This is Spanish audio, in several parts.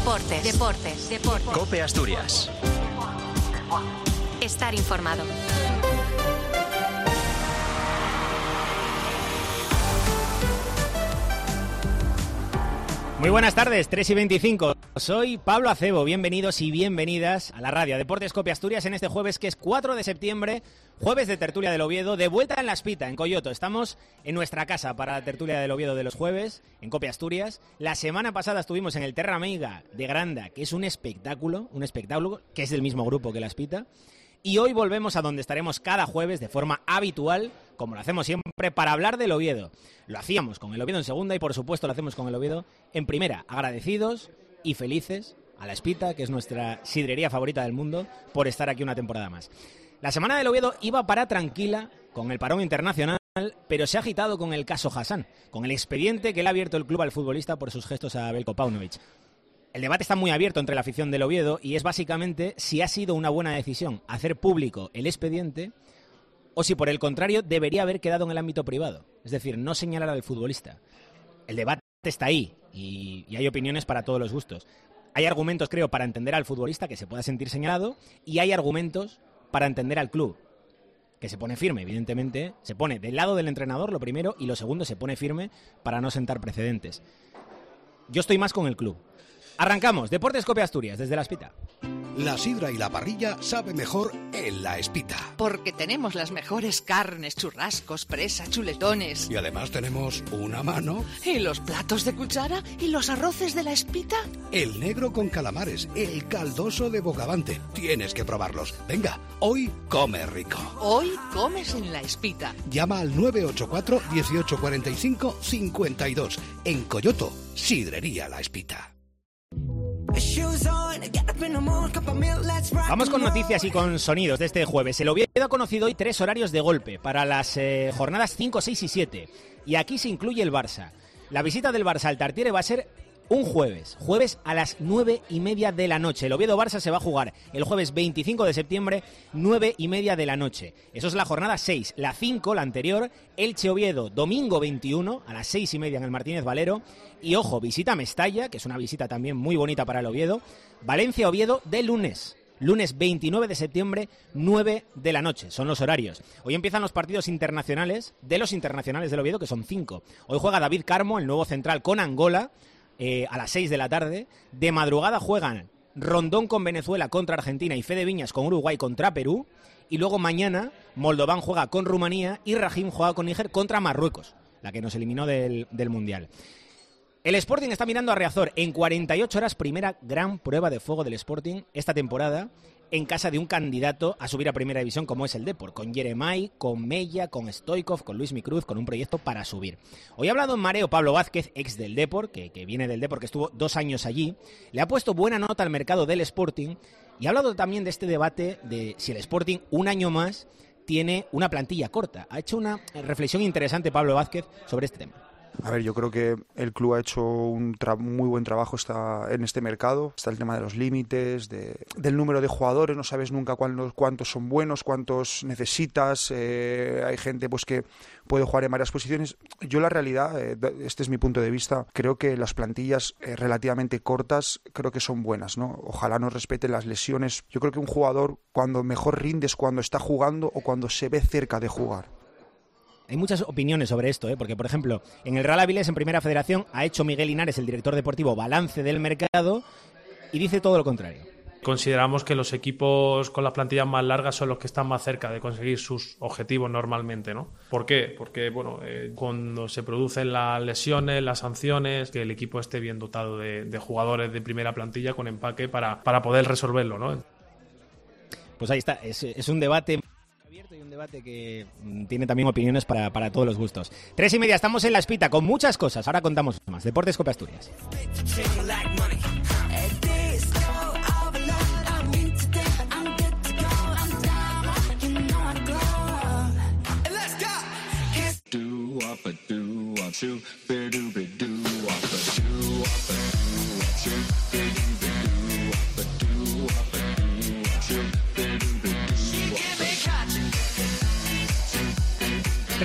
Deportes. COPE Asturias. Estar informado. Muy buenas tardes, 3:25. Soy Pablo Acebo, bienvenidos y bienvenidas a la radio Deportes COPE Asturias en este jueves que es 4 de septiembre, jueves de Tertulia del Oviedo, de vuelta en La Espita, en Coyoto. Estamos en nuestra casa para la Tertulia del Oviedo de los jueves, en COPE Asturias. La semana pasada estuvimos en el Terra Meiga de Granda, que es un espectáculo que es del mismo grupo que La Espita. Y hoy volvemos a donde estaremos cada jueves de forma habitual, como lo hacemos siempre, para hablar del Oviedo. Lo hacíamos con el Oviedo en segunda y por supuesto lo hacemos con el Oviedo en primera. Agradecidos y felices a La Espita, que es nuestra sidrería favorita del mundo, por estar aquí una temporada más. La semana del Oviedo iba para tranquila con el parón internacional, pero se ha agitado con el caso Hassan, con el expediente que le ha abierto el club al futbolista por sus gestos a Veljko Paunovic. El debate está muy abierto entre la afición del Oviedo y es básicamente si ha sido una buena decisión hacer público el expediente o si por el contrario debería haber quedado en el ámbito privado, es decir, no señalar al futbolista. El debate está ahí y hay opiniones para todos los gustos. Hay argumentos, creo, para entender al futbolista que se pueda sentir señalado y hay argumentos para entender al club, que se pone firme, evidentemente, se pone del lado del entrenador, lo primero, y lo segundo, se pone firme para no sentar precedentes. Yo estoy más con el club. Arrancamos, Deportes COPE Asturias, desde La Espita. La sidra y la parrilla sabe mejor en La Espita. Porque tenemos las mejores carnes, churrascos, presa, chuletones. Y además tenemos una mano. ¿Y los platos de cuchara? ¿Y los arroces de La Espita? El negro con calamares, el caldoso de Bogavante. Tienes que probarlos. Venga, hoy come rico. Hoy comes en La Espita. Llama al 984 1845 52. En Coyoto, Sidrería La Espita. Vamos con noticias y con sonidos de este jueves. El Oviedo ha conocido hoy 3 horarios de golpe para las jornadas 5, 6 y 7. Y aquí se incluye el Barça. La visita del Barça al Tartiere va a ser un jueves a las 9:30 de la noche. El Oviedo-Barça se va a jugar el jueves 25 de septiembre, 9:30 de la noche. Eso es la jornada 6. La 5, la anterior, Elche-Oviedo, domingo 21, a las 6:30 en el Martínez Valero. Y ojo, visita a Mestalla, que es una visita también muy bonita para el Oviedo. Valencia-Oviedo de lunes 29 de septiembre, 9 de la noche. Son los horarios. Hoy empiezan los partidos internacionales, de los internacionales del Oviedo, que son 5. Hoy juega David Carmo, el nuevo central, con Angola, a las 6 de la tarde. De madrugada juegan Rondón con Venezuela contra Argentina y Fede Viñas con Uruguay contra Perú. Y luego mañana Moldován juega con Rumanía y Rahim juega con Níger contra Marruecos, la que nos eliminó del Mundial. El Sporting está mirando a Riazor en 48 horas, primera gran prueba de fuego del Sporting esta temporada, en casa de un candidato a subir a Primera División como es el Depor, con Jeremai, con Mella, con Stoikov, con Luis Micruz, con un proyecto para subir. Hoy ha hablado en mareo Pablo Vázquez, ex del Depor, que viene del Depor, que estuvo 2 años allí, le ha puesto buena nota al mercado del Sporting y ha hablado también de este debate de si el Sporting un año más tiene una plantilla corta. Ha hecho una reflexión interesante Pablo Vázquez sobre este tema. A ver, yo creo que el club ha hecho un muy buen trabajo en este mercado. Está el tema de los límites, del número de jugadores, no sabes nunca cuántos son buenos, cuántos necesitas. Hay gente pues que puede jugar en varias posiciones. Yo la realidad, este es mi punto de vista, creo que las plantillas relativamente cortas creo que son buenas, ¿no? Ojalá no respeten las lesiones. Yo creo que un jugador cuando mejor rinde es cuando está jugando o cuando se ve cerca de jugar. Hay muchas opiniones sobre esto, porque, por ejemplo, en el Real Avilés, en Primera Federación, ha hecho Miguel Linares, el director deportivo, balance del mercado y dice todo lo contrario. Consideramos que los equipos con las plantillas más largas son los que están más cerca de conseguir sus objetivos normalmente, ¿no? ¿Por qué? Porque, cuando se producen las lesiones, las sanciones, que el equipo esté bien dotado de jugadores de primera plantilla con empaque para poder resolverlo, ¿no? Pues ahí está, es un debate abierto y un debate que tiene también opiniones para todos los gustos. 3:30, estamos en La Espita con muchas cosas. Ahora contamos más. Deportes COPE Asturias.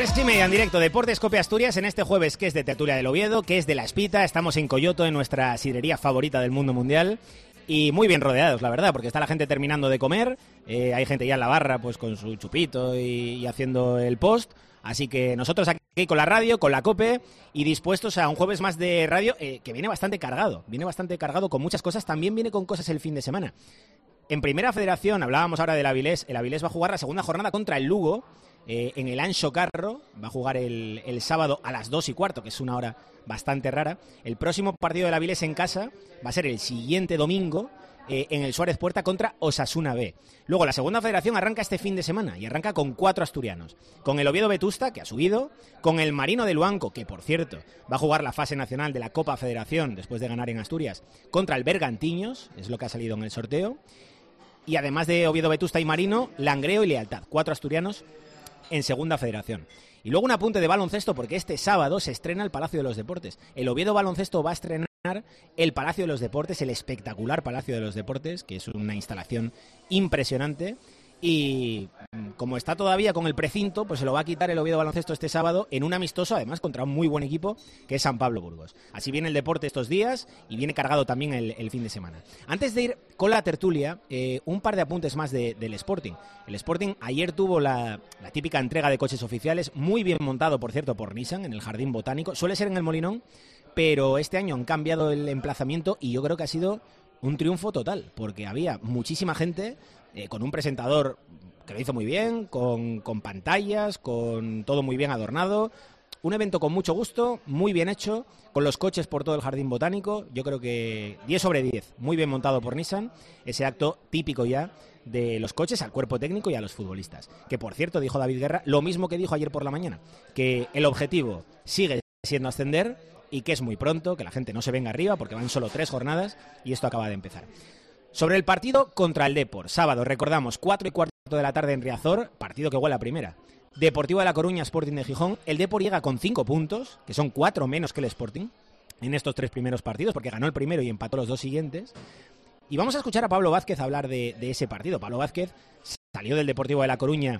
3:30 en directo, Deportes Cope Asturias, en este jueves que es de Tertulia del Oviedo, que es de La Espita. Estamos en Coyoto, en nuestra sidrería favorita del mundo mundial. Y muy bien rodeados, la verdad, porque está la gente terminando de comer, hay gente ya en la barra pues con su chupito y haciendo el post. Así que nosotros aquí con la radio, con la COPE y dispuestos a un jueves más de radio que viene bastante cargado con muchas cosas, también viene con cosas el fin de semana. En Primera Federación, hablábamos ahora del Avilés, el Avilés va a jugar la segunda jornada contra el Lugo, en el Anxo Carro, va a jugar el sábado a las 2:15, que es una hora bastante rara. El próximo partido del Avilés en casa va a ser el siguiente domingo, en el Suárez Puerta contra Osasuna B. Luego la Segunda Federación arranca este fin de semana y arranca con 4 asturianos. Con el Oviedo Vetusta, que ha subido, con el Marino de Luanco, que por cierto va a jugar la fase nacional de la Copa Federación después de ganar en Asturias, contra el Bergantiños, es lo que ha salido en el sorteo. Y además de Oviedo Vetusta y Marino, Langreo y Lealtad, 4 asturianos en Segunda Federación. Y luego un apunte de baloncesto, porque este sábado se estrena el Palacio de los Deportes. El Oviedo Baloncesto va a estrenar el Palacio de los Deportes, el espectacular Palacio de los Deportes, que es una instalación impresionante. Y como está todavía con el precinto, pues se lo va a quitar el Oviedo Baloncesto este sábado en un amistoso, además contra un muy buen equipo, que es San Pablo Burgos. Así viene el deporte estos días y viene cargado también el fin de semana. Antes de ir con la tertulia, un par de apuntes más del Sporting. El Sporting ayer tuvo la típica entrega de coches oficiales, muy bien montado, por cierto, por Nissan, en el Jardín Botánico. Suele ser en el Molinón, pero este año han cambiado el emplazamiento y yo creo que ha sido un triunfo total, porque había muchísima gente, con un presentador que lo hizo muy bien, con pantallas, con todo muy bien adornado. Un evento con mucho gusto, muy bien hecho, con los coches por todo el Jardín Botánico. Yo creo que 10 sobre 10, muy bien montado por Nissan. Ese acto típico ya de los coches al cuerpo técnico y a los futbolistas. Que por cierto, dijo David Guerra, lo mismo que dijo ayer por la mañana, que el objetivo sigue siendo ascender y que es muy pronto, que la gente no se venga arriba porque van solo 3 jornadas y esto acaba de empezar. Sobre el partido contra el Depor, sábado, recordamos, 4:15 de la tarde en Riazor, partido que huele a primera. Deportivo de La Coruña, Sporting de Gijón. El Depor llega con 5 puntos, que son 4 menos que el Sporting, en estos 3 primeros partidos, porque ganó el primero y empató los 2 siguientes. Y vamos a escuchar a Pablo Vázquez hablar de ese partido. Pablo Vázquez salió del Deportivo de La Coruña,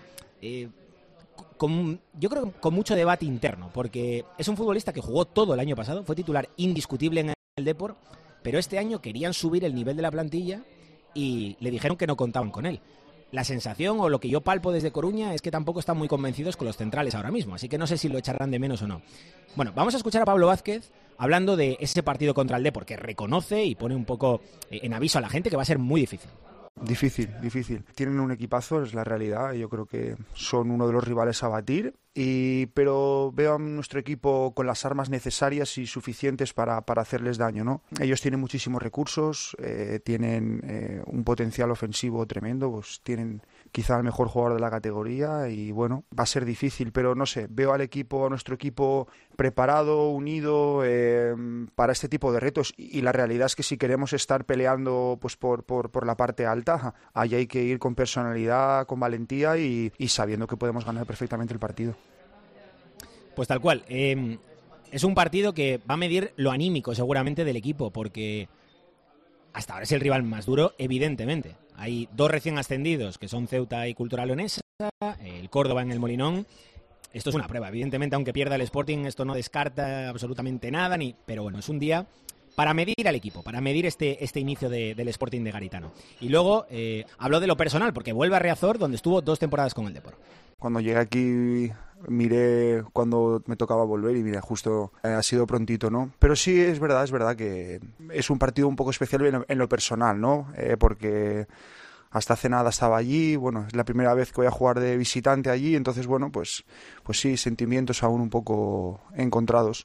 yo creo que con mucho debate interno, porque es un futbolista que jugó todo el año pasado, fue titular indiscutible en el Depor, pero este año querían subir el nivel de la plantilla y le dijeron que no contaban con él. La sensación, o lo que yo palpo desde Coruña, es que tampoco están muy convencidos con los centrales ahora mismo, así que no sé si lo echarán de menos o no. Bueno, vamos a escuchar a Pablo Vázquez hablando de ese partido contra el Depor, que reconoce y pone un poco en aviso a la gente que va a ser muy difícil. Difícil. Tienen un equipazo, es la realidad. Yo creo que son uno de los rivales a batir. Pero veo a nuestro equipo con las armas necesarias y suficientes para hacerles daño, ¿no? Ellos tienen muchísimos recursos, tienen un potencial ofensivo tremendo, pues tienen quizá el mejor jugador de la categoría y bueno, va a ser difícil, pero no sé, veo a nuestro equipo preparado, unido para este tipo de retos y la realidad es que si queremos estar peleando pues por la parte alta, ahí hay que ir con personalidad, con valentía y sabiendo que podemos ganar perfectamente el partido. Pues tal cual. Es un partido que va a medir lo anímico seguramente del equipo, porque hasta ahora es el rival más duro, evidentemente. Hay 2 recién ascendidos, que son Ceuta y Cultural Leonesa, el Córdoba en el Molinón. Esto es una prueba. Evidentemente, aunque pierda el Sporting, esto no descarta absolutamente nada, pero bueno, es un día para medir al equipo, para medir este inicio del Sporting de Garitano. Y luego habló de lo personal, porque vuelve a Riazor, donde estuvo 2 temporadas con el Depor. Cuando llegué aquí miré cuando me tocaba volver y mira, justo ha sido prontito, ¿no? Pero sí es verdad que es un partido un poco especial en lo personal, ¿no? Porque hasta hace nada estaba allí, bueno, es la primera vez que voy a jugar de visitante allí, entonces bueno, pues sí, sentimientos aún un poco encontrados.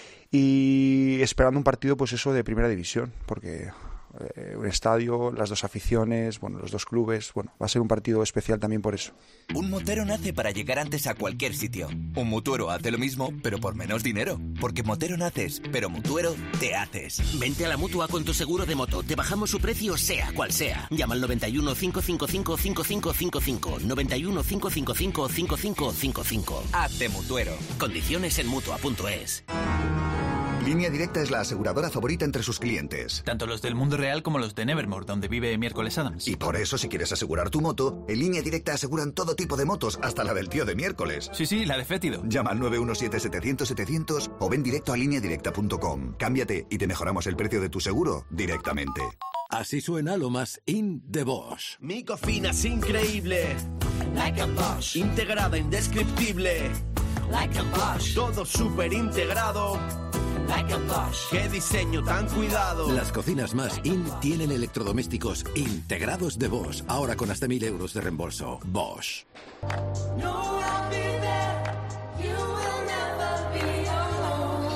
Y esperando un partido, pues eso, de primera división, porque un estadio, las 2 aficiones, bueno, los 2 clubes, bueno, va a ser un partido especial también por eso. Un motero nace para llegar antes a cualquier sitio. Un mutuero hace lo mismo, pero por menos dinero. Porque motero naces, pero mutuero te haces. Vente a la Mutua con tu seguro de moto. Te bajamos su precio, sea cual sea. Llama al 91 555 5555. 91 555 5555. Hazte mutuero. Condiciones en Mutua.es. Línea Directa es la aseguradora favorita entre sus clientes. Tanto los del mundo real como los de Nevermore, donde vive Miércoles Adams. Y por eso, si quieres asegurar tu moto, en Línea Directa aseguran todo tipo de motos, hasta la del tío de Miércoles. Sí, la de Fétido. Llama al 917-700-700 o ven directo a lineadirecta.com. Cámbiate y te mejoramos el precio de tu seguro directamente. Así suena lo más in de Bosch. Mi cocina es increíble. Like a Bosch. Integrada, indescriptible. Like a Bosch. Todo súper integrado. Like a Bosch. Qué diseño tan cuidado. Las cocinas más in tienen electrodomésticos integrados de Bosch. Ahora con hasta 1.000 euros de reembolso. Bosch. No, I'll be there. You will never be alone.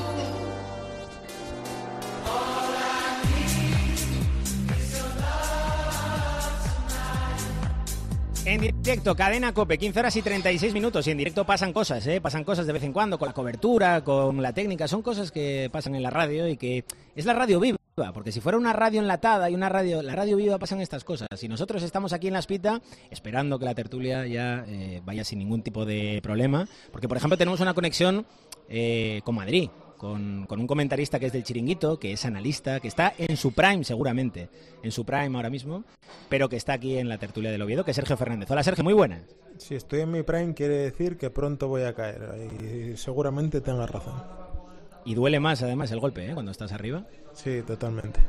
All I need is your love tonight. En directo, Cadena COPE, 15 horas y 36 minutos. Y en directo pasan cosas, pasan cosas de vez en cuando, con la cobertura, con la técnica. Son cosas que pasan en la radio y que es la radio viva. Porque si fuera una radio enlatada y la radio viva, pasan estas cosas. Y nosotros estamos aquí en La Espita esperando que la tertulia ya vaya sin ningún tipo de problema. Porque, por ejemplo, tenemos una conexión con Madrid. Con un comentarista que es del Chiringuito, que es analista, que está en su prime seguramente, en su prime ahora mismo, pero que está aquí en la tertulia del Oviedo, que es Sergio Fernández. Hola Sergio, muy buenas. Si estoy en mi prime quiere decir que pronto voy a caer y seguramente tengas razón. Y duele más además el golpe, cuando estás arriba. Sí, totalmente.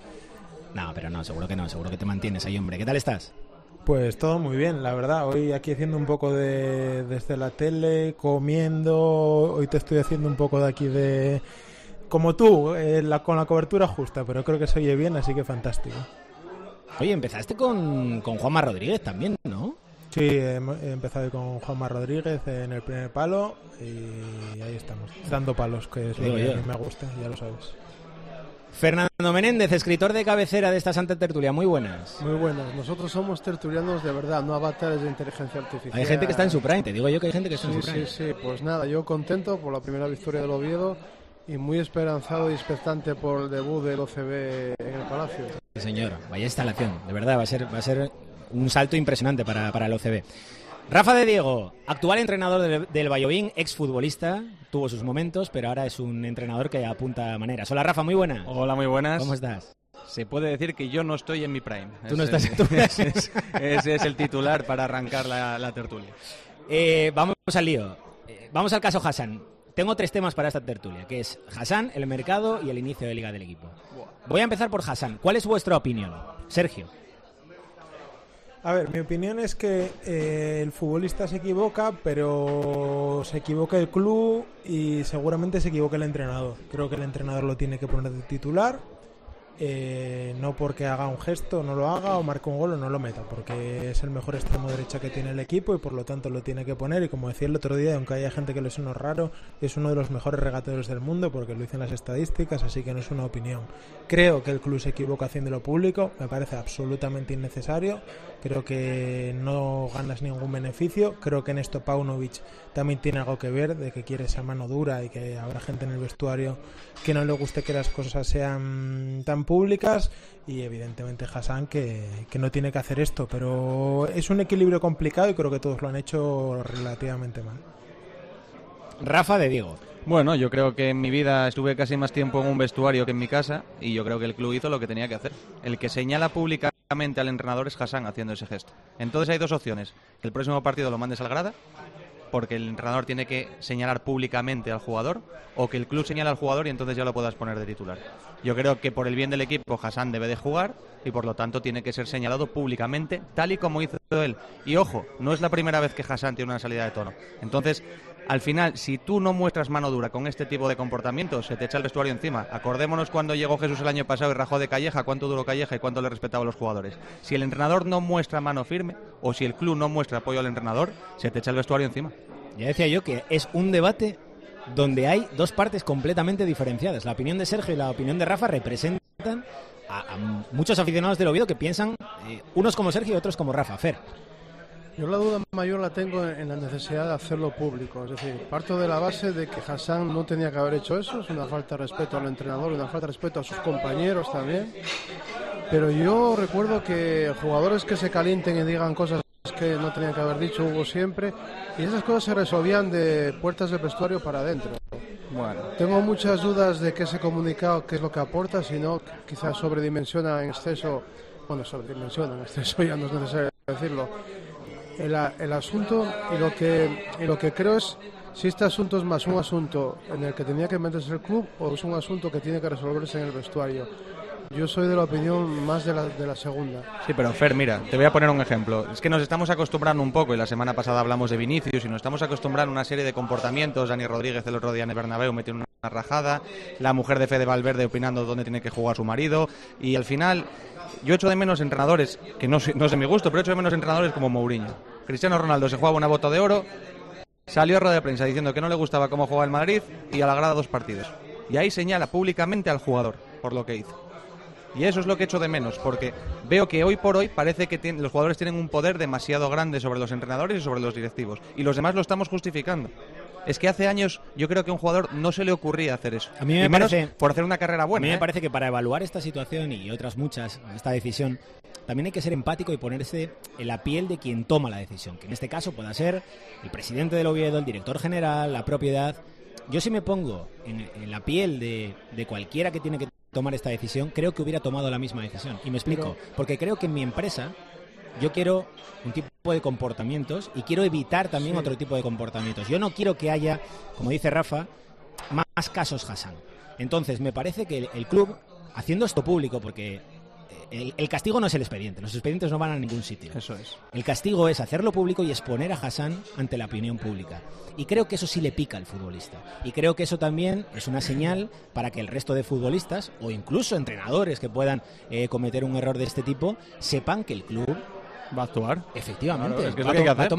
No, pero no, seguro que te mantienes ahí, hombre. ¿Qué tal estás? Pues todo muy bien, la verdad. Hoy aquí haciendo un poco desde la tele, comiendo. Hoy te estoy haciendo un poco de aquí de... Como tú, con la cobertura justa, pero creo que se oye bien, así que fantástico. Oye, empezaste con Juanma Rodríguez también, ¿no? Sí, he empezado con Juanma Rodríguez en el primer palo y ahí estamos, dando palos, que es lo que a mí me gusta, ya lo sabes. Fernando Menéndez, escritor de cabecera de esta Santa Tertulia, muy buenas. Muy buenas, nosotros somos tertulianos de verdad, no avatares de inteligencia artificial. Hay gente que está en su prime, te digo yo que hay gente que está en su prime. Sí, pues nada, yo contento por la primera victoria del Oviedo y muy esperanzado y expectante por el debut del OCB en el Palacio. Sí, señor, vaya instalación, de verdad, va a ser un salto impresionante para el OCB. Rafa de Diego, actual entrenador del Valladolid, exfutbolista, tuvo sus momentos, pero ahora es un entrenador que apunta maneras. Hola Rafa, muy buena. Hola, muy buenas. ¿Cómo estás? Se puede decir que yo no estoy en mi prime. Tú no estás en tu prime. Ese es el titular para arrancar la tertulia. Vamos al lío. Vamos al caso Hassan. Tengo 3 temas para esta tertulia, que es Hassan, el mercado y el inicio de liga del equipo. Voy a empezar por Hassan. ¿Cuál es vuestra opinión? Sergio. A ver, mi opinión es que el futbolista se equivoca, pero se equivoca el club y seguramente se equivoca el entrenador. Creo que el entrenador lo tiene que poner de titular, no porque haga un gesto, no lo haga, o marque un gol o no lo meta, porque es el mejor extremo derecha que tiene el equipo y por lo tanto lo tiene que poner. Y como decía el otro día, aunque haya gente que le suene raro, es uno de los mejores regateadores del mundo porque lo dicen las estadísticas, así que no es una opinión. Creo que el club se equivoca haciéndolo público, me parece absolutamente innecesario. Creo que no ganas ningún beneficio. Creo que en esto Paunovic también tiene algo que ver, de que quiere esa mano dura y que habrá gente en el vestuario que no le guste que las cosas sean tan públicas. Y evidentemente Hassan que no tiene que hacer esto, pero es un equilibrio complicado y creo que todos lo han hecho relativamente mal. Rafa de Diego. Bueno, yo creo que en mi vida estuve casi más tiempo en un vestuario que en mi casa y yo creo que el club hizo lo que tenía que hacer. El que señala públicamente al entrenador es Hassan haciendo ese gesto. Entonces hay 2 opciones. Que el próximo partido lo mandes al grada, porque el entrenador tiene que señalar públicamente al jugador, o que el club señala al jugador y entonces ya lo puedas poner de titular. Yo creo que por el bien del equipo Hassan debe de jugar y por lo tanto tiene que ser señalado públicamente, tal y como hizo él. Y ojo, no es la primera vez que Hassan tiene una salida de tono. Entonces, al final, si tú no muestras mano dura con este tipo de comportamientos, se te echa el vestuario encima. Acordémonos cuando llegó Jesús el año pasado y rajó de Calleja, cuánto duró Calleja y cuánto le respetaba a los jugadores. Si el entrenador no muestra mano firme, o si el club no muestra apoyo al entrenador, se te echa el vestuario encima. Ya decía yo que es un debate donde hay 2 partes completamente diferenciadas. La opinión de Sergio y la opinión de Rafa representan a muchos aficionados del Oviedo que piensan unos como Sergio y otros como Rafa. Fer. Yo la duda mayor la tengo en la necesidad de hacerlo público. Es decir, parto de la base de que Hassan no tenía que haber hecho eso. Es una falta de respeto al entrenador, una falta de respeto a sus compañeros también. Pero yo recuerdo que jugadores que se calienten y digan cosas que no tenían que haber dicho hubo siempre, y esas cosas se resolvían de puertas del vestuario para adentro. Bueno, tengo muchas dudas de que ese comunicado, qué es lo que aporta, si no, quizás sobredimensiona en exceso, ya no es necesario decirlo, el asunto, y lo que creo es si este asunto es más un asunto en el que tenía que meterse el club o es un asunto que tiene que resolverse en el vestuario. Yo soy de la opinión más de la segunda. Sí, pero Fer, mira, te voy a poner un ejemplo. Es que nos estamos acostumbrando un poco, y la semana pasada hablamos de Vinicius, y nos estamos acostumbrando a una serie de comportamientos. Dani Rodríguez el otro día en el Bernabéu metió una rajada, la mujer de Fede Valverde opinando dónde tiene que jugar su marido, y al final yo echo de menos entrenadores, que no es de mi gusto, pero echo de menos entrenadores como Mourinho. Cristiano Ronaldo se jugaba una bota de oro, salió a rueda de prensa diciendo que no le gustaba cómo jugaba el Madrid y a la grada 2 partidos. Y ahí señala públicamente al jugador por lo que hizo. Y eso es lo que echo de menos, porque veo que hoy por hoy parece que los jugadores tienen un poder demasiado grande sobre los entrenadores y sobre los directivos. Y los demás lo estamos justificando. Es que hace años yo creo que a un jugador no se le ocurría hacer eso. A mí me parece, por hacer una carrera buena. A mí me parece que para evaluar esta situación y otras muchas, esta decisión, también hay que ser empático y ponerse en la piel de quien toma la decisión. Que en este caso pueda ser el presidente del Oviedo, el director general, la propiedad. Yo si me pongo en la piel de cualquiera que tiene que tomar esta decisión, creo que hubiera tomado la misma decisión. Y me explico. Porque creo que en mi empresa yo quiero un tipo de comportamientos y quiero evitar también otro tipo de comportamientos. Yo no quiero que haya, como dice Rafa, más casos Hassan. Entonces, me parece que el club, haciendo esto público, porque el castigo no es el expediente, los expedientes no van a ningún sitio. Eso es. El castigo es hacerlo público y exponer a Hassan ante la opinión pública. Y creo que eso sí le pica al futbolista. Y creo que eso también es una señal para que el resto de futbolistas, o incluso entrenadores que puedan cometer un error de este tipo, sepan que el club va a actuar. Efectivamente. Claro, es que es lo que hay que hacer.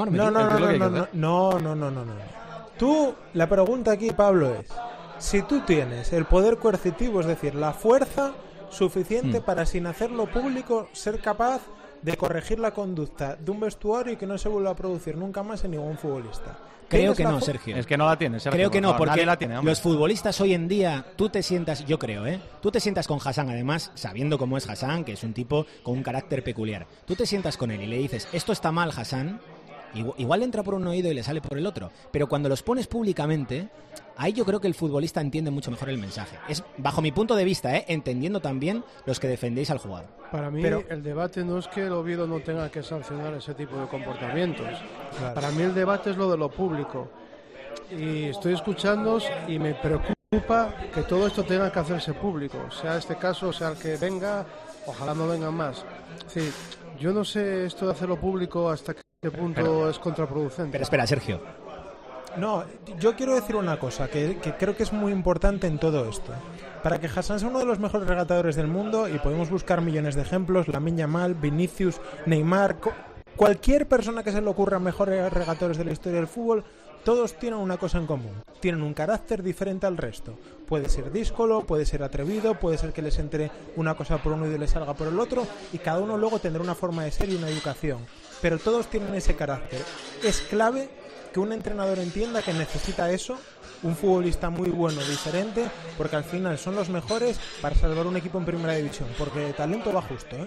No. Tú, la pregunta aquí, Pablo, es: si tú tienes el poder coercitivo, es decir, la fuerza suficiente para, sin hacerlo público, ser capaz de corregir la conducta de un vestuario y que no se vuelva a producir nunca más en ningún futbolista. Creo que no, Sergio. Es que no la tienes, Sergio. Creo que no, porque la tiene, los futbolistas hoy en día, tú te sientas, yo creo, tú te sientas con Hassan, además, sabiendo cómo es Hassan, que es un tipo con un carácter peculiar. Tú te sientas con él y le dices, esto está mal, Hassan, igual le entra por un oído y le sale por el otro. Pero cuando los pones públicamente, ahí yo creo que el futbolista entiende mucho mejor el mensaje. Es bajo mi punto de vista, entendiendo también los que defendéis al jugador. Para mí, el debate no es que el Oviedo no tenga que sancionar ese tipo de comportamientos. Claro. Para mí el debate es lo de lo público. Y estoy escuchándoos y me preocupa que todo esto tenga que hacerse público. Sea este caso, sea el que venga, ojalá no vengan más. Sí, yo no sé esto de hacerlo público hasta qué punto es contraproducente. Pero espera, Sergio. No, yo quiero decir una cosa que creo que es muy importante en todo esto. Para que Hassan sea uno de los mejores regatadores del mundo, y podemos buscar millones de ejemplos, Lamine Yamal, Vinicius, Neymar, cualquier persona que se le ocurra mejores regatadores de la historia del fútbol, todos tienen una cosa en común: tienen un carácter diferente al resto. Puede ser díscolo, puede ser atrevido, puede ser que les entre una cosa por uno y les salga por el otro, y cada uno luego tendrá una forma de ser y una educación. Pero todos tienen ese carácter. Es clave que un entrenador entienda que necesita eso, un futbolista muy bueno, diferente, porque al final son los mejores para salvar un equipo en primera división, porque el talento va justo,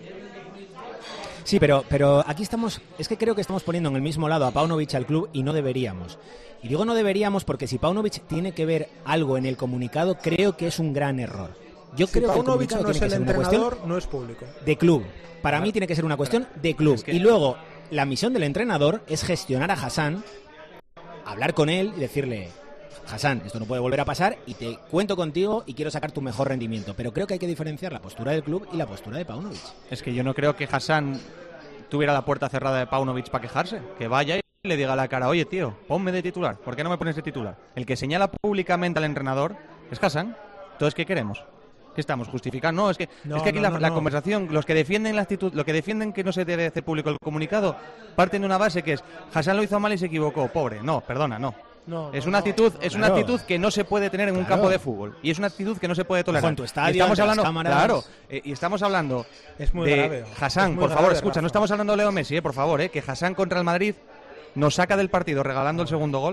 Sí, pero aquí estamos, es que creo que estamos poniendo en el mismo lado a Paunovic al club y no deberíamos. Y digo no deberíamos porque si Paunovic tiene que ver algo en el comunicado, creo que es un gran error. Yo si creo Paunovic que el no es el entrenador, no es público. De club. Para mí tiene que ser una cuestión de club. Es que... Y luego, la misión del entrenador es gestionar a Hassan, hablar con él y decirle: Hassan, esto no puede volver a pasar y te cuento contigo y quiero sacar tu mejor rendimiento. Pero creo que hay que diferenciar la postura del club y la postura de Paunovic. Es que yo no creo que Hassan tuviera la puerta cerrada de Paunovic para quejarse. Que vaya y le diga a la cara: oye, tío, ponme de titular. ¿Por qué no me pones de titular? El que señala públicamente al entrenador es Hassan. Entonces, ¿qué queremos? ¿Qué estamos justificando? No, es que aquí la conversación, los que defienden la actitud, lo que defienden que no se debe hacer público el comunicado, parten de una base que es: Hassan lo hizo mal y se equivocó, pobre. No, perdona, no. Es una actitud que no se puede tener en un campo de fútbol, y es una actitud que no se puede tolerar. Tu estadio, estamos hablando, y estamos hablando es muy de grave. Hassan, por favor, escucha, Rafa. No estamos hablando de Leo Messi, por favor, que Hassan contra el Madrid nos saca del partido regalando el segundo gol.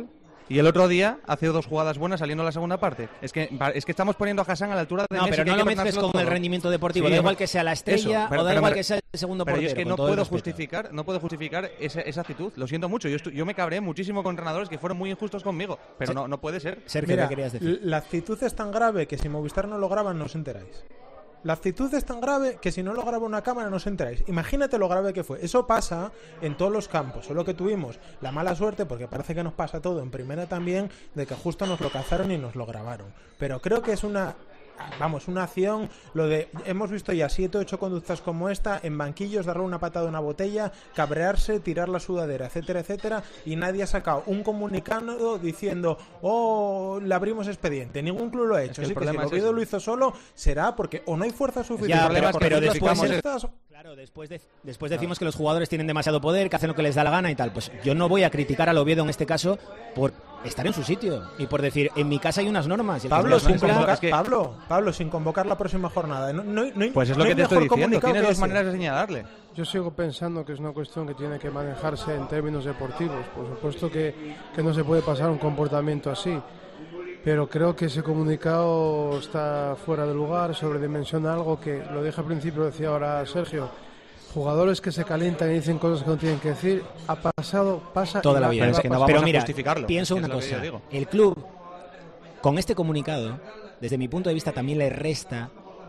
Y el otro día hace 2 jugadas buenas saliendo a la segunda parte. Es que estamos poniendo a Hassan a la altura de No, Messi, pero no lo mezcles con todo el rendimiento deportivo. Sí, da igual que sea la estrella o da igual que sea el segundo portero. Pero yo es que no todo el puedo respeto. justificar esa actitud. Lo siento mucho. Yo me cabré muchísimo con entrenadores que fueron muy injustos conmigo. Pero no puede ser. Sergio, Mira, ¿qué querías decir? La actitud es tan grave que si Movistar no lo graban no os enteráis. La actitud es tan grave que si no lo graba una cámara no os enteráis. Imagínate lo grave que fue. Eso pasa en todos los campos. Solo que tuvimos la mala suerte, porque parece que nos pasa todo en primera también, de que justo nos lo cazaron y nos lo grabaron. Pero creo que es una acción, lo de, hemos visto ya 7 o 8 conductas como esta, en banquillos, darle una patada a una botella, cabrearse, tirar la sudadera, etcétera, etcétera, y nadie ha sacado un comunicado diciendo, le abrimos expediente. Ningún club lo ha hecho. Así que si el Oviedo lo hizo solo, será porque o no hay fuerza suficiente. Pero después decimos que los jugadores tienen demasiado poder, que hacen lo que les da la gana y tal. Pues yo no voy a criticar al Oviedo en este caso por estar en su sitio y por decir, en mi casa hay unas normas. Y Pablo, sin convocar la próxima jornada. Pues es lo que te estoy diciendo. Tienes 2 maneras de señalarle. Yo sigo pensando que es una cuestión que tiene que manejarse en términos deportivos. Por supuesto que no se puede pasar un comportamiento así. Pero creo que ese comunicado está fuera de lugar, sobredimensiona algo que, lo dije al principio, decía ahora Sergio, jugadores que se calientan y dicen cosas que no tienen que decir, pasa toda la vida. Pero mira, pienso una cosa, el club, con este comunicado, desde mi punto de vista también le resta,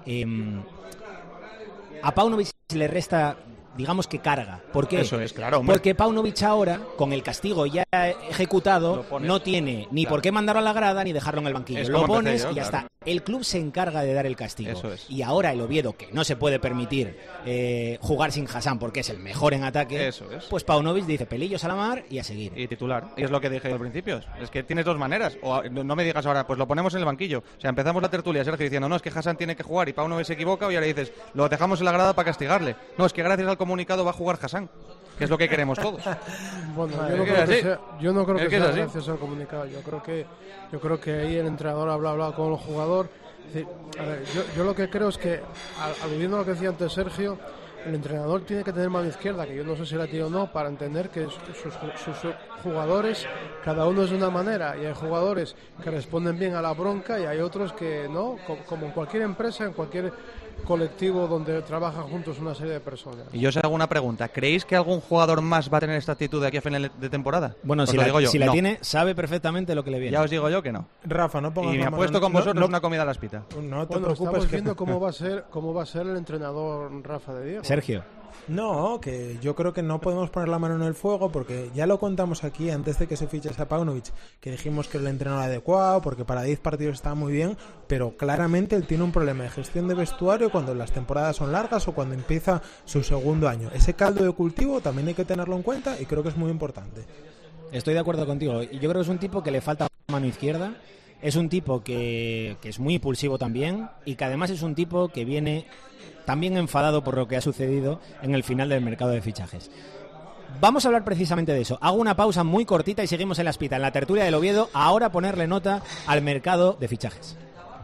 a Paunovic le resta, digamos que carga. ¿Por qué? Eso es, claro, hombre. Porque Paunovic ahora, con el castigo ya ejecutado, no tiene ni por qué mandarlo a la grada ni dejarlo en el banquillo. Lo pones y ya está. El club se encarga de dar el castigo. Eso es. Y ahora el Oviedo, que no se puede permitir jugar sin Hassan porque es el mejor en ataque, pues Paunovic dice pelillos a la mar y a seguir. Y titular. Y es lo que dije al principio. Es que tienes 2 maneras. O no me digas ahora, pues lo ponemos en el banquillo. O sea, empezamos la tertulia, Sergio, diciendo, no, es que Hassan tiene que jugar y Paunovic se equivoca, y ahora dices, lo dejamos en la grada para castigarle. No, es que gracias al comunicado va a jugar Hassan, que es lo que queremos todos. Bueno, yo no creo que sea gracias al comunicado. Yo creo que ahí el entrenador hablado con el jugador. Es decir, a ver, yo lo que creo es que, aludiendo a lo que decía antes Sergio, el entrenador tiene que tener mano izquierda, que yo no sé si la tiene o no, para entender que sus jugadores, cada uno es de una manera, y hay jugadores que responden bien a la bronca y hay otros que no, como en cualquier empresa, en cualquier colectivo donde trabajan juntos una serie de personas. Y yo os hago una pregunta, ¿creéis que algún jugador más va a tener esta actitud de aquí a final de temporada? Bueno, si la tiene, sabe perfectamente lo que le viene. Ya os digo yo que no. Rafa, no pongas. Y me apuesto con vosotros una comida a la espita. No te preocupes. Estamos viendo cómo va a ser el entrenador Rafa de Diego. Sergio. No, que yo creo que no podemos poner la mano en el fuego, porque ya lo contamos aquí antes de que se fichase a Paunovic, que dijimos que el entrenador adecuado, porque para 10 partidos estaba muy bien, pero claramente él tiene un problema de gestión de vestuario cuando las temporadas son largas o cuando empieza su segundo año. Ese caldo de cultivo también hay que tenerlo en cuenta y creo que es muy importante. Estoy de acuerdo contigo. Yo creo que es un tipo que le falta mano izquierda, es un tipo que es muy impulsivo también, y que además es un tipo que viene también enfadado por lo que ha sucedido en el final del mercado de fichajes. Vamos a hablar precisamente de eso. Hago una pausa muy cortita y seguimos en la espita, en la tertulia del Oviedo, ahora ponerle nota al mercado de fichajes.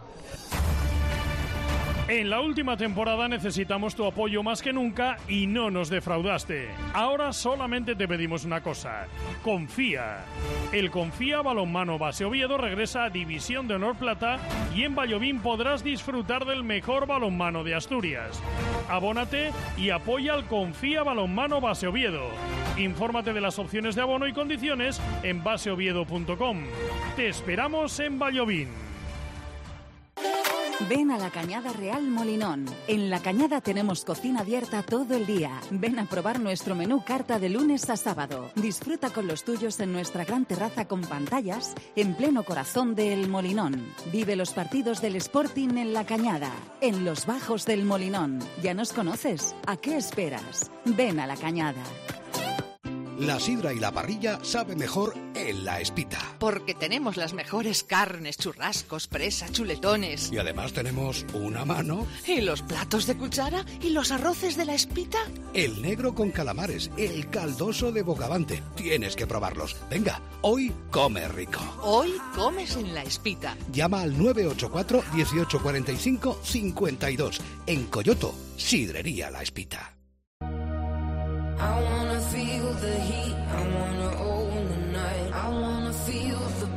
En la última temporada necesitamos tu apoyo más que nunca y no nos defraudaste. Ahora solamente te pedimos una cosa: confía. El Confía Balonmano Base Oviedo regresa a División de Honor Plata y en Vallovín podrás disfrutar del mejor balonmano de Asturias. Abónate y apoya al Confía Balonmano Base Oviedo. Infórmate de las opciones de abono y condiciones en baseoviedo.com. Te esperamos en Vallovín. Ven a la Cañada Real Molinón. En la Cañada tenemos cocina abierta todo el día. Ven a probar nuestro menú carta de lunes a sábado. Disfruta con los tuyos en nuestra gran terraza con pantallas en pleno corazón del Molinón. Vive los partidos del Sporting en la Cañada, en los bajos del Molinón. ¿Ya nos conoces? ¿A qué esperas? Ven a la Cañada. La sidra y la parrilla sabe mejor en La Espita. Porque tenemos las mejores carnes, churrascos, presa, chuletones. Y además tenemos una mano. ¿Y los platos de cuchara? ¿Y los arroces de La Espita? El negro con calamares, el caldoso de bogavante. Tienes que probarlos. Venga, hoy come rico. Hoy comes en La Espita. Llama al 984 1845 52. En Coyoto, Sidrería La Espita. I wanna feel the heat, I wanna own the night, I wanna feel the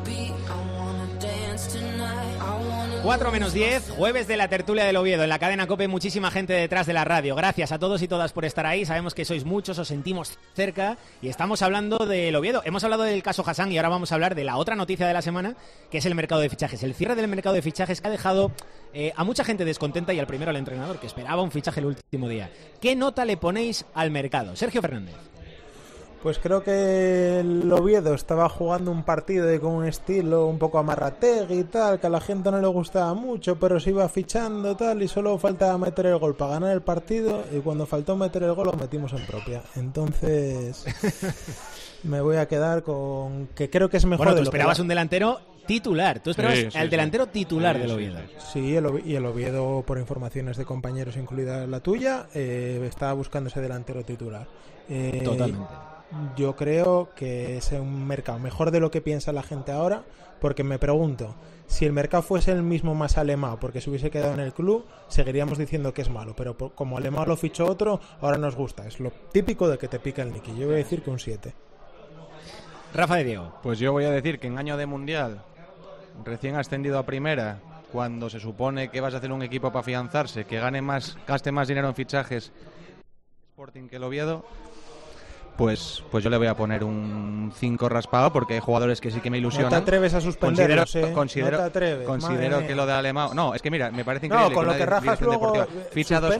4 menos 10, jueves de la tertulia del Oviedo, en la cadena COPE, muchísima gente detrás de la radio. Gracias a todos y todas por estar ahí, sabemos que sois muchos, os sentimos cerca y estamos hablando del Oviedo. Hemos hablado del caso Hassan y ahora vamos a hablar de la otra noticia de la semana, que es el mercado de fichajes. El cierre del mercado de fichajes que ha dejado a mucha gente descontenta y al primero al entrenador, que esperaba un fichaje el último día. ¿Qué nota le ponéis al mercado? Sergio Fernández. Pues creo que el Oviedo estaba jugando un partido con un estilo un poco amarrategui y tal, que a la gente no le gustaba mucho, pero se iba fichando tal y solo faltaba meter el gol para ganar el partido y cuando faltó meter el gol lo metimos en propia. Entonces me voy a quedar con que creo que es mejor. Bueno, tú esperabas un delantero titular, tú esperabas al delantero titular del Oviedo. Sí, y el Oviedo, por informaciones de compañeros, incluida la tuya, estaba buscando ese delantero titular. Totalmente. Yo creo que es un mercado mejor de lo que piensa la gente ahora, porque me pregunto, si el mercado fuese el mismo más Alemão, porque se hubiese quedado en el club, seguiríamos diciendo que es malo, pero como Alemão lo fichó otro, ahora nos gusta. Es lo típico de que te pica el Niki. Yo voy a decir que un 7. Rafa de Diego. Pues yo voy a decir que en año de Mundial, recién ascendido a primera, cuando se supone que vas a hacer un equipo para afianzarse, que gaste más dinero en fichajes Sporting que el Oviedo, pues yo le voy a poner un 5 raspado, porque hay jugadores que sí que me ilusionan. No te atreves a suspenderlos, considero no te atreves. Considero que lo de Alemão... No, es que mira, me parece increíble. No, con lo que rajas luego... Ficha dos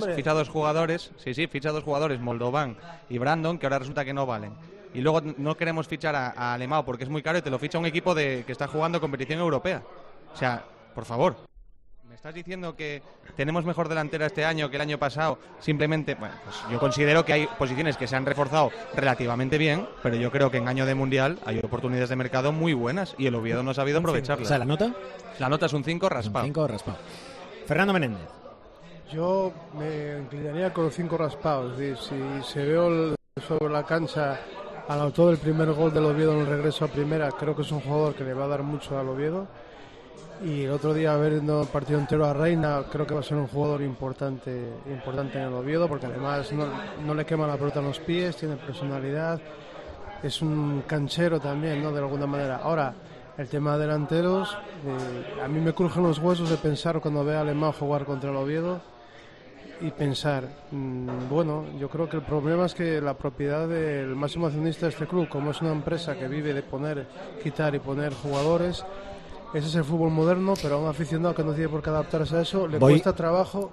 jugadores, Moldovan y Brandon, que ahora resulta que no valen. Y luego no queremos fichar a Alemão porque es muy caro y te lo ficha un equipo que está jugando competición europea. O sea, por favor. ¿Me estás diciendo que tenemos mejor delantera este año que el año pasado? Simplemente, bueno, pues yo considero que hay posiciones que se han reforzado relativamente bien, pero yo creo que en año de Mundial hay oportunidades de mercado muy buenas y el Oviedo no ha sabido aprovecharlas. O sea, ¿la nota? La nota es un 5 raspado. Un 5 raspado. Fernando Menéndez. Yo me inclinaría con los 5 raspados. Es decir, si se veo sobre la cancha al autor del primer gol del Oviedo en el regreso a primera, creo que es un jugador que le va a dar mucho al Oviedo. Y el otro día, viendo el partido entero a Reina, creo que va a ser un jugador importante en el Oviedo, porque además no le quema la pelota en los pies, tiene personalidad, es un canchero también, ¿no?, de alguna manera. Ahora, el tema de delanteros, a mí me crujen los huesos de pensar cuando veo a Alemão jugar contra el Oviedo y pensar, bueno, yo creo que el problema es que la propiedad del máximo accionista de este club, como es una empresa que vive de quitar y poner jugadores, ese es el fútbol moderno, pero a un aficionado que no tiene por qué adaptarse a eso le cuesta trabajo.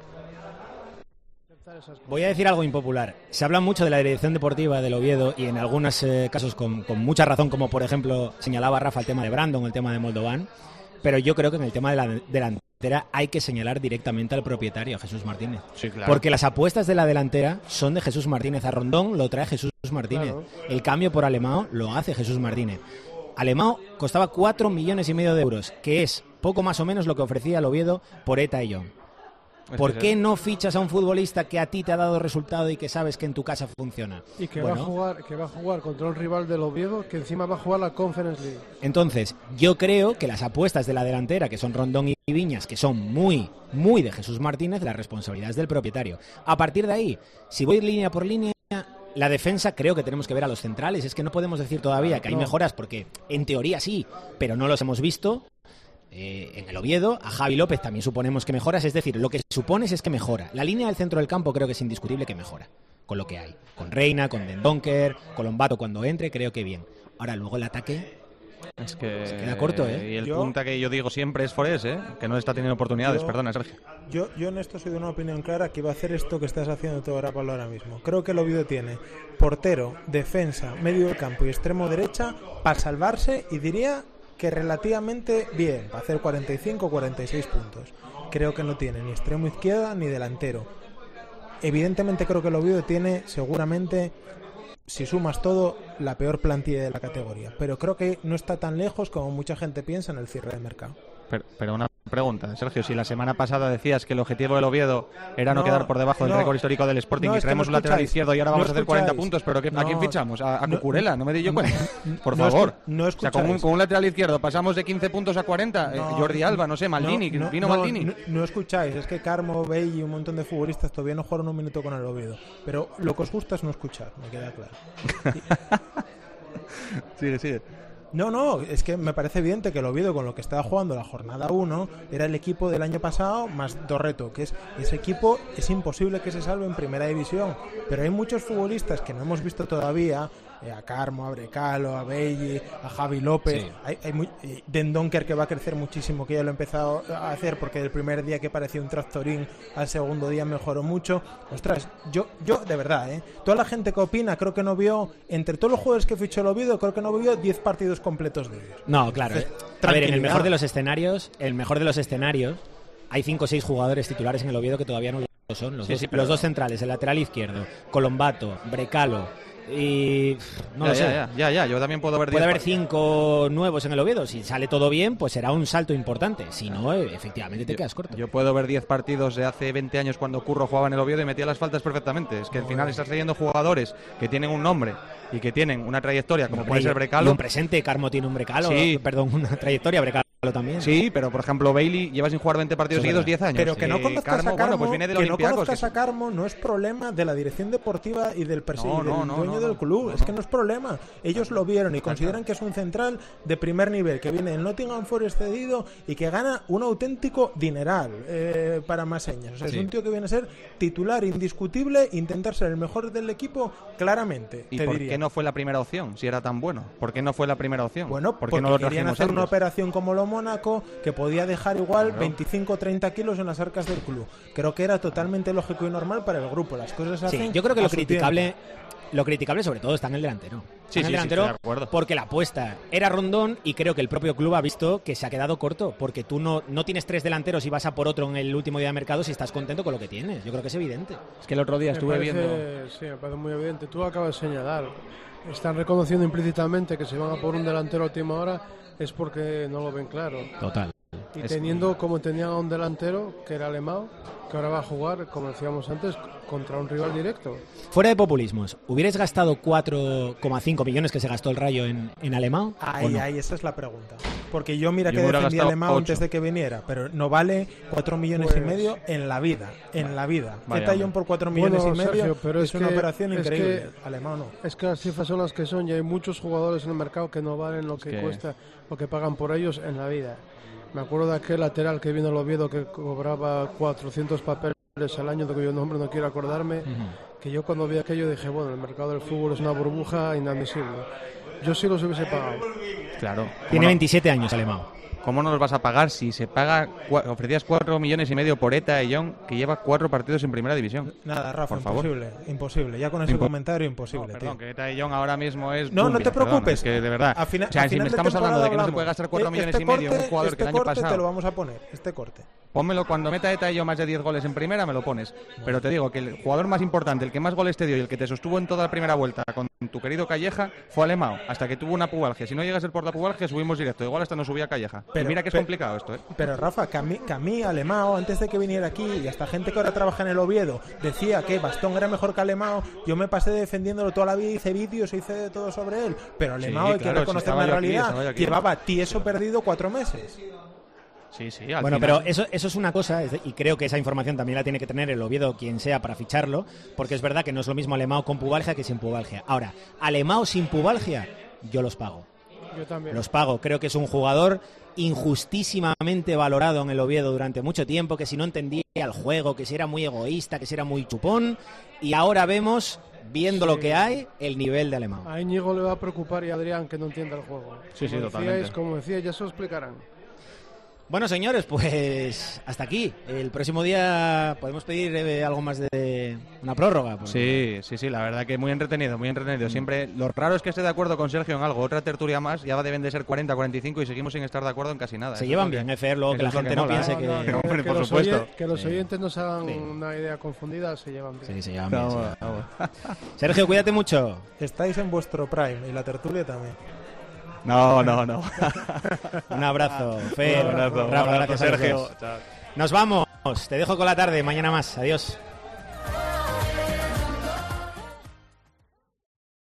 Voy a decir algo impopular. Se habla mucho de la dirección deportiva del Oviedo y en algunos casos con mucha razón, como por ejemplo señalaba Rafa el tema de Brandon, el tema de Moldovan, pero yo creo que en el tema de la delantera hay que señalar directamente al propietario, Jesús Martínez. Sí, claro. Porque las apuestas de la delantera son de Jesús Martínez. A Rondón lo trae Jesús Martínez. Claro. El cambio por Alemão lo hace Jesús Martínez. Alemão costaba 4,5 millones de euros, que es poco más o menos lo que ofrecía el Oviedo por Eta y John. ¿Por qué no fichas a un futbolista que a ti te ha dado resultado y que sabes que en tu casa funciona? Y que va a jugar contra un rival del Oviedo que encima va a jugar la Conference League. Entonces, yo creo que las apuestas de la delantera, que son Rondón y Viñas, que son muy, muy de Jesús Martínez, la responsabilidad es del propietario. A partir de ahí, si voy línea por línea, la defensa creo que tenemos que ver a los centrales. Es que no podemos decir todavía que hay mejoras porque en teoría sí, pero no los hemos visto. En el Oviedo, a Javi López también suponemos que mejoras. Es decir, lo que supones es que mejora. La línea del centro del campo creo que es indiscutible que mejora con lo que hay. Con Reina, con Dendoncker, con Lombato cuando entre, creo que bien. Ahora luego el ataque... Es que se queda corto, Y el punta que yo digo siempre es Forés, que no está teniendo oportunidades. Perdona, Sergio. Yo en esto soy de una opinión clara, que iba a hacer esto que estás haciendo todo ahora mismo. Creo que el Oviedo tiene portero, defensa, medio del campo y extremo derecha para salvarse, y diría que relativamente bien, para hacer 45 o 46 puntos. Creo que no tiene ni extremo izquierda ni delantero. Evidentemente creo que el Oviedo tiene seguramente, si sumas todo, la peor plantilla de la categoría, pero creo que no está tan lejos como mucha gente piensa en el cierre de mercado. Pero una pregunta, Sergio, si la semana pasada decías que el objetivo del Oviedo era no quedar por debajo del récord histórico del Sporting y traemos un lateral izquierdo y ahora vamos a hacer 40 puntos, pero ¿a quién fichamos? ¿A Cucurella? No me di yo cuenta. Por favor. O sea, con un lateral izquierdo pasamos de 15 puntos a 40. Jordi Alba, no sé, Maldini, vino Maldini. No escucháis, es que Carmo, Bey y un montón de futbolistas todavía no jugaron un minuto con el Oviedo. Pero lo que os gusta es no escuchar, me queda claro. Sigue. No, es que me parece evidente que el Oviedo, con lo que estaba jugando la jornada 1, era el equipo del año pasado más Dorreto, que es ese equipo, es imposible que se salve en primera división, pero hay muchos futbolistas que no hemos visto todavía, a Carmo, a Brecalo, a Belli, a Javi López, sí. Hay Den Donker, que va a crecer muchísimo, que ya lo he empezado a hacer porque el primer día que parecía un tractorín, al segundo día mejoró mucho. Ostras, yo de verdad, toda la gente que opina, creo que no vio, entre todos los jugadores que fichó el Oviedo, creo que no vio 10 partidos completos de ellos. No, claro. A ver, en el mejor de los escenarios, hay 5 o 6 jugadores titulares en el Oviedo que todavía no lo son. Los dos centrales, el lateral izquierdo, Colombato, Brecalo. Y no lo sé. Ya, yo también puedo ver 10. Puede haber 5 nuevos en el Oviedo. Si sale todo bien, pues será un salto importante. Si no, efectivamente te quedas corto. Yo puedo ver 10 partidos de hace 20 años cuando Curro jugaba en el Oviedo y metía las faltas perfectamente. Es que al final estás leyendo jugadores que tienen un nombre y que tienen una trayectoria, como puede ser Brecalo. Y un presente, Carmo tiene un Brecalo. Sí. Perdón, una trayectoria, Brecalo también. Sí, pero por ejemplo Bailey lleva sin jugar 20 partidos seguidos 10 años. Pero que no conozcas a Carmo, pues viene del que no conozcas a Carmo no es problema de la dirección deportiva y del dueño del club. Es que no es problema. Ellos lo vieron y consideran que es un central de primer nivel, que viene del Nottingham Forest cedido y que gana un auténtico dineral para más señas. O sea, es un tío que viene a ser titular indiscutible, intentar ser el mejor del equipo claramente. ¿Y por qué no fue la primera opción si era tan bueno? ¿Por qué no fue la primera opción? Bueno, porque no lo querían hacer una operación como lo Mónaco, que podía dejar igual 25 o 30 kilos en las arcas del club. Creo que era totalmente lógico y normal para el grupo. Las cosas se hacen. Yo creo que lo criticable sobre todo está en el delantero. Sí, delantero, de acuerdo. Porque la apuesta era Rondón y creo que el propio club ha visto que se ha quedado corto, porque tú no tienes 3 delanteros y vas a por otro en el último día de mercado si estás contento con lo que tienes. Yo creo que es evidente. Es que el otro día estuve viendo... Sí, me parece muy evidente. Tú acabas de señalar, están reconociendo implícitamente que se van a por un delantero a última hora, es porque no lo ven claro. Total. Y teniendo como tenían a un delantero, que era Alemão, que ahora va a jugar, como decíamos antes, contra un rival directo. Fuera de populismos, ¿hubierais gastado 4,5 millones que se gastó el Rayo en Alemão? Ahí, esa es la pregunta. Porque yo que defendí a Alemão antes de que viniera, pero no vale 4 millones y medio en la vida. Tallón por 4 millones y medio, Sergio, pero es una operación increíble. Alemão no. Es que las cifras son las que son y hay muchos jugadores en el mercado que no valen lo que cuesta, lo que pagan por ellos en la vida. Me acuerdo de aquel lateral que vino al Oviedo que cobraba 400 papeles al año, de cuyo nombre no quiero acordarme, que yo cuando vi aquello dije, bueno, el mercado del fútbol es una burbuja inadmisible. Yo sí los hubiese pagado. Claro. Tiene 27 años Alemão. ¿Cómo no los vas a pagar si se paga? Ofrecías 4 millones y medio por Eta y Young, que lleva 4 partidos en primera división. Nada, Rafa, imposible. Ya con ese comentario, imposible. Perdón, que Eta y Young ahora mismo es... No te preocupes. Es que de verdad. Si me estamos hablando de que no se puede gastar 4 millones y medio en un jugador que el año pasado... te lo vamos a poner, este corte. Pónmelo cuando meta Eta y yo más de 10 goles en primera, me lo pones. Pero te digo que el jugador más importante, el que más goles te dio y el que te sostuvo en toda la primera vuelta con tu querido Calleja, fue Alemão, hasta que tuvo una pubalgia. Si no llegas el portapubalgia, subimos directo. Igual hasta nos subía Calleja. Pero mira que es complicado esto, ¿eh? Pero Rafa, que a mí Alemão, antes de que viniera aquí, y hasta gente que ahora trabaja en el Oviedo, decía que Bastón era mejor que Alemão, yo me pasé defendiéndolo toda la vida, hice vídeos, hice de todo sobre él. Pero Alemão, hay que reconocer la realidad, llevaba tieso perdido 4 meses. Sí, bueno, pero eso es una cosa, y creo que esa información también la tiene que tener el Oviedo, quien sea, para ficharlo, porque es verdad que no es lo mismo Alemão con pubalgia que sin pubalgia. Ahora, Alemão sin pubalgia, yo los pago. Yo también. Los pago. Creo que es un jugador injustísimamente valorado en el Oviedo durante mucho tiempo, que si no entendía el juego, que si era muy egoísta, que si era muy chupón, y ahora vemos, viendo lo que hay, el nivel de Alemão. A Íñigo le va a preocupar y a Adrián que no entienda el juego. Sí, totalmente. Como decía, ya se lo explicarán. Bueno, señores, pues hasta aquí. El próximo día podemos pedir algo más de una prórroga. Porque... Sí, la verdad que muy entretenido. Siempre lo raro es que esté de acuerdo con Sergio en algo. Otra tertulia más, ya deben de ser 40, 45 y seguimos sin estar de acuerdo en casi nada. Se llevan bien, Fer, luego que la gente no piense que... Hombre, por supuesto. Que los oyentes no se hagan una idea confundida, se llevan bien. Sí, se llevan bien. Sergio, cuídate mucho. Estáis en vuestro prime y la tertulia también. No. Un abrazo, Fer. Un abrazo, Rafa, gracias, Sergio. Nos vamos. Te dejo con la tarde. Mañana más. Adiós.